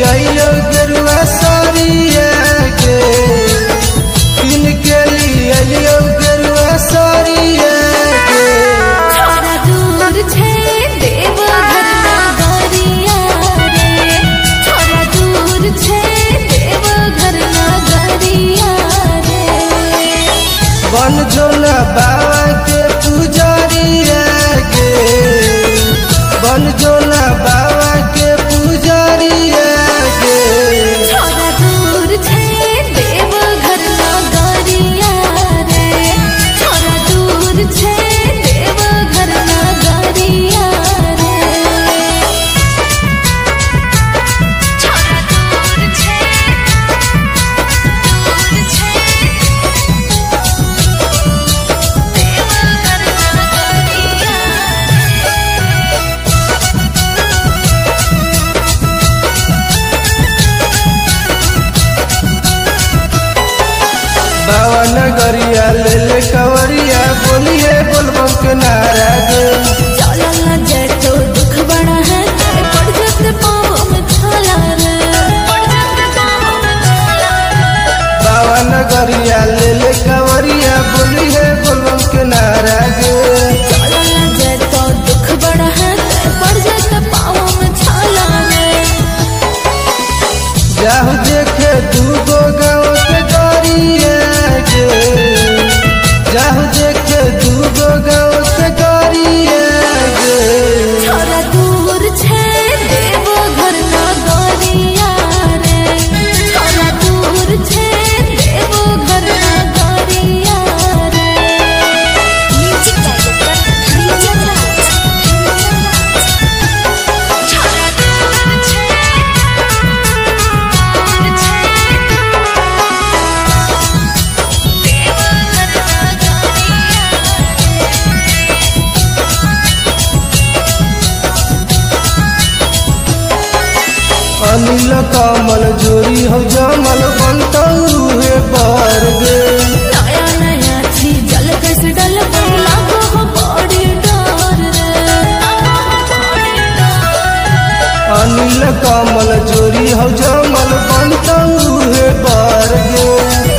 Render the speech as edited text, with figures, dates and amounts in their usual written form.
लिए गेरुआ साड़िया के किन के लिए गेरुआ साड़िया के छोरा दूर छे देवघर नगरिया रे छोरा दूर छे देवघर नगरिया रे बन जो ना बाबा के पुजारिया के बन जो ना बाबा के पुजारिया के छोरा दूर छे देवघर नगरिया रे छोरा दूर छे देवघर नगरिया रे छोरा दूर छे देवघर नगरिया बाबा नगरिया ले ले कवरिया बोलिए बोलबम के नारा गे चलल न जैतो दुख बड़ा है पड़ जाते पाँव में छाला रे पड़ जाते पाँव में छाला रे बाबा नगरिया ले ले कवरिया बोलिए बोलबम के नारा गे चलल न जैतो दुख बड़ा है पड़ जाते पाँव में छाला रे जाहु देखे दूगो गाँव के गाड़िया गे जाहु देखे दूगो गाँव के गाड़िया गे छोरा दूर छे देवघर नगरिया रे छोरा दूर छे देवघर नगरिया रे म्यूजिक डायरेक्टर नीचे नाच छोरा दूर छे देवघर नगरिया अनिल कमल जोरी हो जमल बनतऊ हे पर गे नया नया चीज जल कैसे डल पहला को बड़ी डर रे अनिल कमल जोरी हो जमल बनतऊ हे पर गे